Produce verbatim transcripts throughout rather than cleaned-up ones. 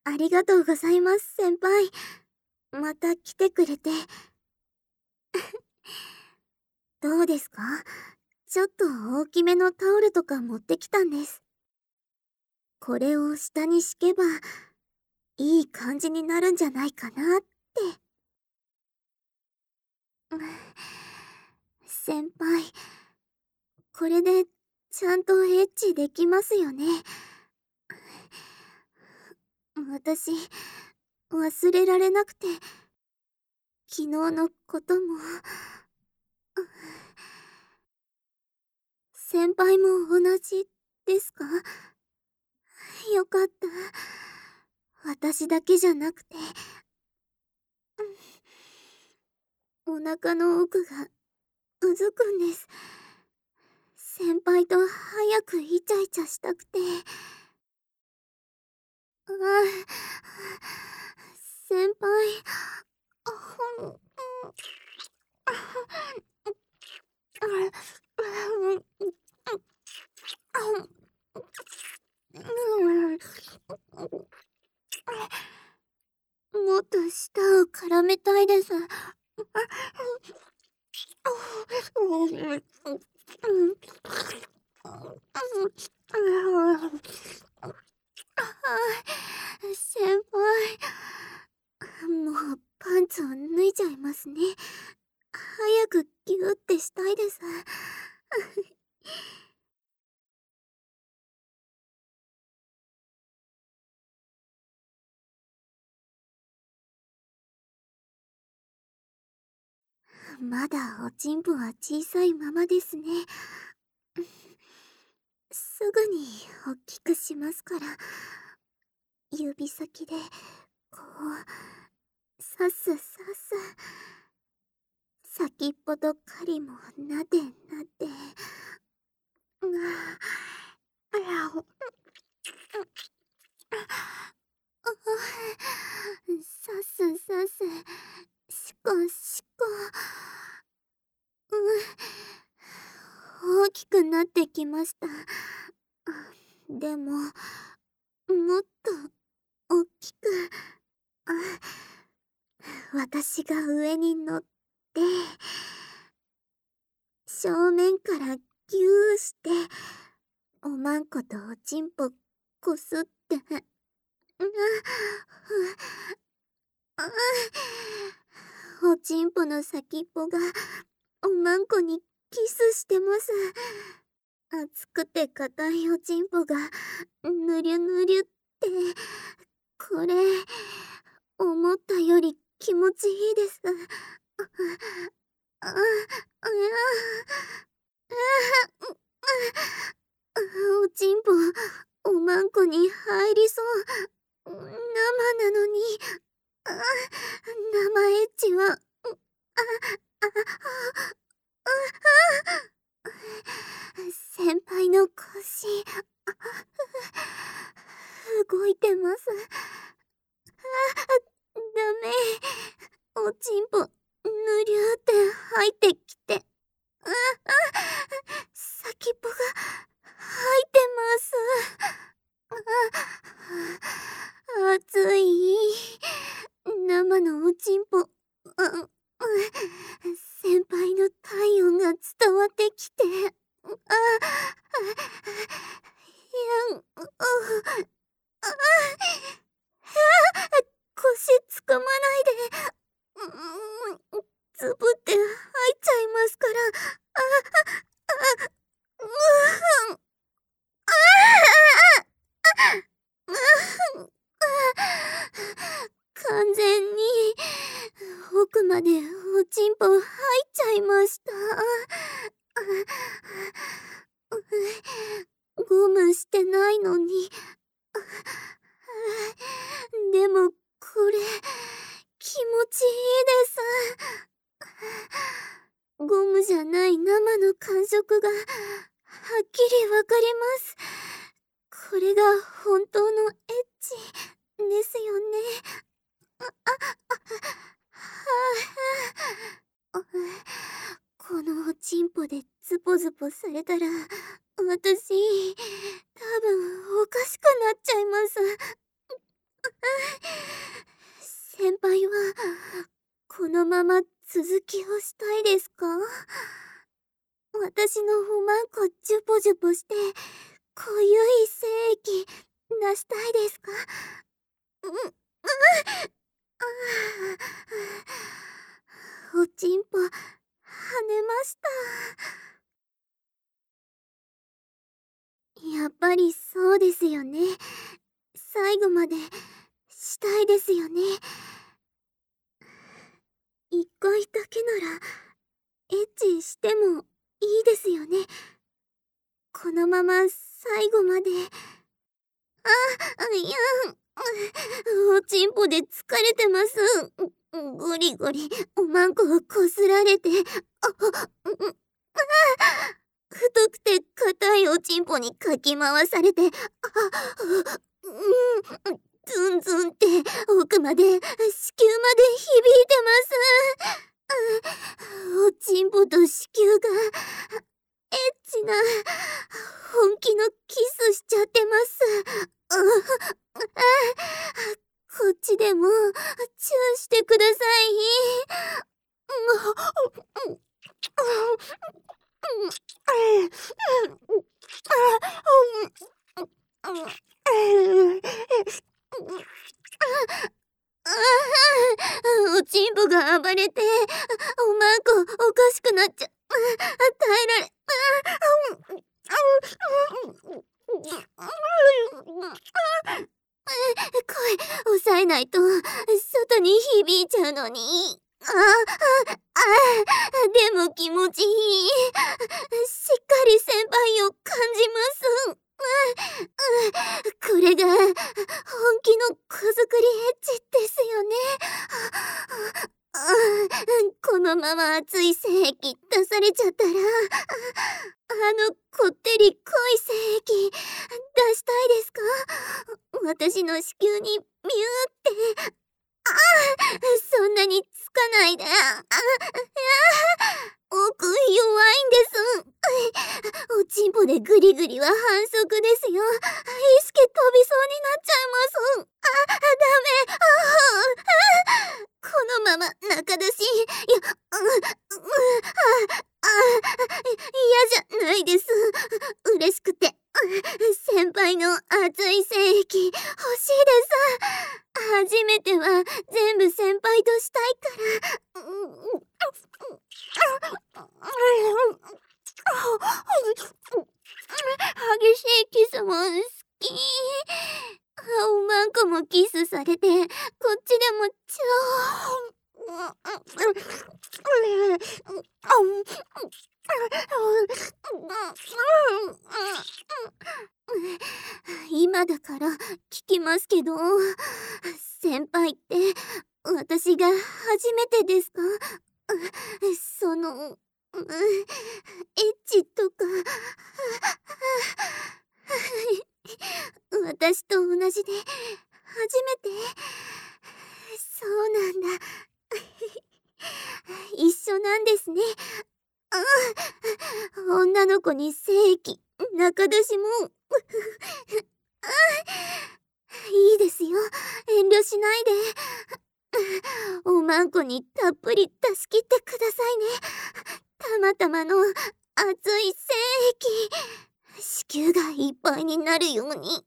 ありがとうございます、先輩。また来てくれて。どうですか？ちょっと大きめのタオルとか持ってきたんです。これを下に敷けば、いい感じになるんじゃないかなって。うん、先輩、これでちゃんとエッチできますよね。私、忘れられなくて、昨日のことも。先輩も同じですか？よかった。私だけじゃなくて。お腹の奥がうずくんです。先輩と早くイチャイチャしたくて。ああ、先輩。あほんもっと舌を絡めたいです。先輩、もうパンツを脱いじゃいますね。早くギューってしたいです。まだおちんぽは小さいままですね。すぐに大きくしますから。指先でこうさすさす。先っぽと狩りもなでなで。うわあらお。さすさす。しこしこ。うん、大きくなってきました。でも、もっと大きく。あ、私が上に乗って、正面からギューして、おまんことおちんぽこすって。うあ、おちんぽの先っぽがおまんこにキスしてます。熱くて硬いおちんぽがぬりゅぬりゅって。これ、思ったより気持ちいいです。あ、あ、あ、あ、おちんぽ、おまんこに入りそう。生なのに。あ、生エッチは、あ、あ、あ、先輩の腰、動いてます。ダメ。おちんぽ、ぬりゅーって入ってきて。あ、あ、先っぽが入ってます。あ、熱い。生のおちんぽ。あ、うん、先輩の体温が伝わってきて。あ、やん、う、あ、腰つかまないで。うん、ズブって入っちゃいますから。あ、あ、うーん。ああ、完全に奥までおちんぽ入っちゃいました。ゴムしてないのに。でもこれ気持ちいいです。ゴムじゃない生の感触がはっきりわかります。これが本当のエッチですよね。あ、あ、あ、はあ、はあ、このおちんぽでズポズポされたら、私、多分おかしくなっちゃいます。 先輩はこのまま続きをしたいですか？私のおまんこジュポジュポして濃ゆい精液出したいですか？うん、うん、ああ、おちんぽ跳ねました。やっぱりそうですよね。最後までしたいですよね。一回だけならエッチしてもいいですよね。このまま最後まで。あ、いや、おちんぽで疲れてます。ゴリゴリおまんこをこすられて、あ、うん、太くて硬いおちんぽにかき回されて、あ、うん、ズンズンって奥まで子宮まで響いてます。おちんぽと子宮がエッチな本気のキスしちゃってます。ああ、こっちでもチューしてください。おちんぽが暴れておまんこおかしくなっちゃ、耐えられ、声抑えないと外に響いちゃうのに。ああ、あ、でも気持ちいい。しっかり先輩を感じます。これが本気の子作りエッチですよね。このまま熱い精液出されちゃったら、あのこってり濃い精液出したいですか？私の子宮にミューって。ああ、そんなにつかないで。ああ、奥弱いんです。おちんぽでグリグリは反則ですよ。意識飛びそうになっちゃいます。あ、ダメ。ああ、このまま中出し。いや、う、う、あ、あ、嫌じゃないです。嬉しくて。先輩の熱い精液欲しいです。初めては全部先輩としたいから。激しいキスも好き。おまんこもキスされて、こっちでも超。今だから聞きますけど、先輩って私が初めてですか？その、エッチとか。私と同じで初めて。そうなんだ。一緒なんですね。ああ、女の子に精液中出しも。あ、いいですよ、遠慮しないで。おまんこにたっぷり出し切ってくださいね。たまたまの熱い精液、子宮がいっぱいになるように。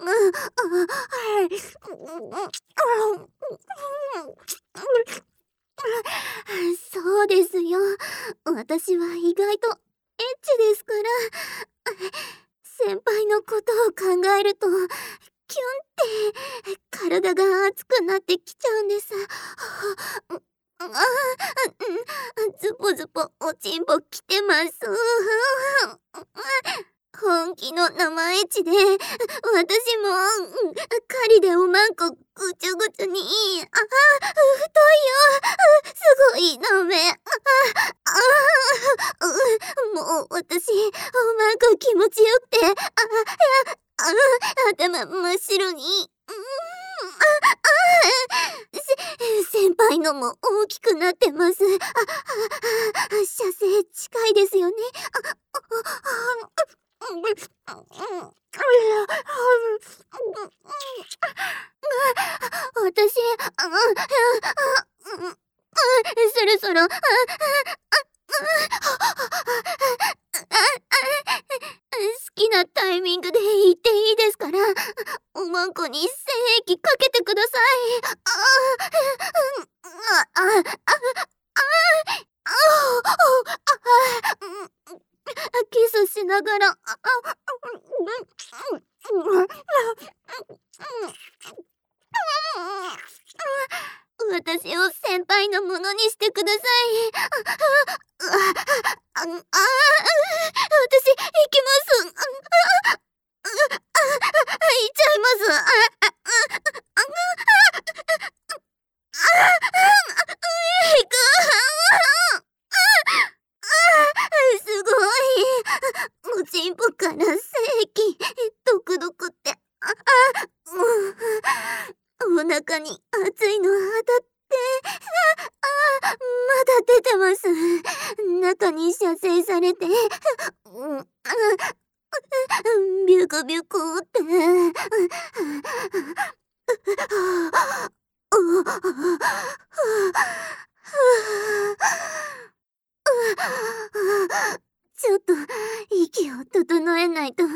そうですよ。私は意外とエッチですから。先輩のことを考えるとキュンって体が熱くなってきちゃうんです。ああ、ズポズポおちんぽきてます。本気の生エッチで、私も狩りでおまんこぐちゅぐちゅに。ああ、太いよ。すごいダメ。ああ、もう私おまんこ気持ちよくて、あ、いや、あ、頭真っ白に。先輩のも大きくなってます。あ、あ、射精近いですよね。 そろそろ、好きなタイミングで言っていいですから、おまんこに精液かけてください。あ、あ、あ、あ、あ、キスしながら、私を先輩のものにしてください。あ、あ、私、行きます。行っちゃいます。行く。すごい。おちんぽから精液、ドクドクって。あ、お腹に熱いの当たって、あ、まだ出てます。中に射精されて、ビュクビュクって。ちょっと息を整えないと。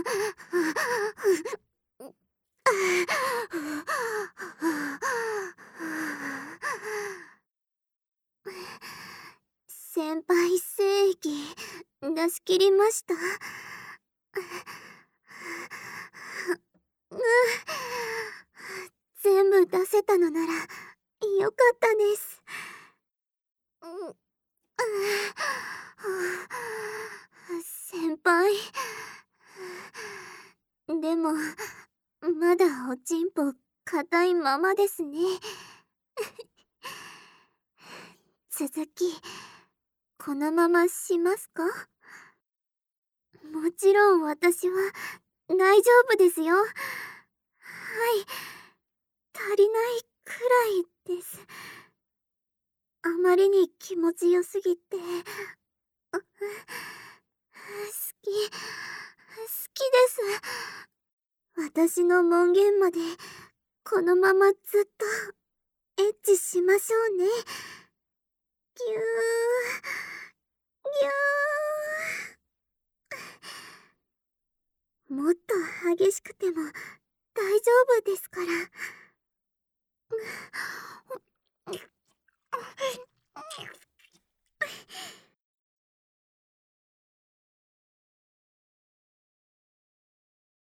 先輩精液出し切りました。全部出せたのならよかったです。先輩、でもまだおちんぽ硬いままですね。続きこのまましますか？もちろん私は大丈夫ですよ。はい、足りないくらいです。あまりに気持ちよすぎて、好き、好きです。私の門限までこのままずっとエッチしましょうね。ぎゅー、ぎゅー。もっと激しくても大丈夫ですから。